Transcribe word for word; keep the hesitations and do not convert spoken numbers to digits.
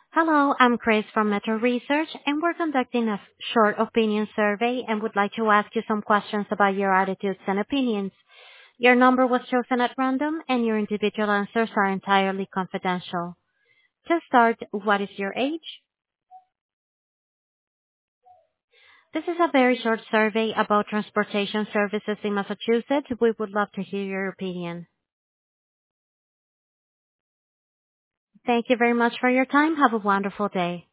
Hello, I'm Chris from Metro Research, and we're conducting a short opinion survey and would like to ask you some questions about your attitudes and opinions. Your number was chosen at random, and your individual answers are entirely confidential. To start, what is your age? This is a very short survey about transportation services in Massachusetts. We would love to hear your opinion. Thank you very much for your time. Have a wonderful day.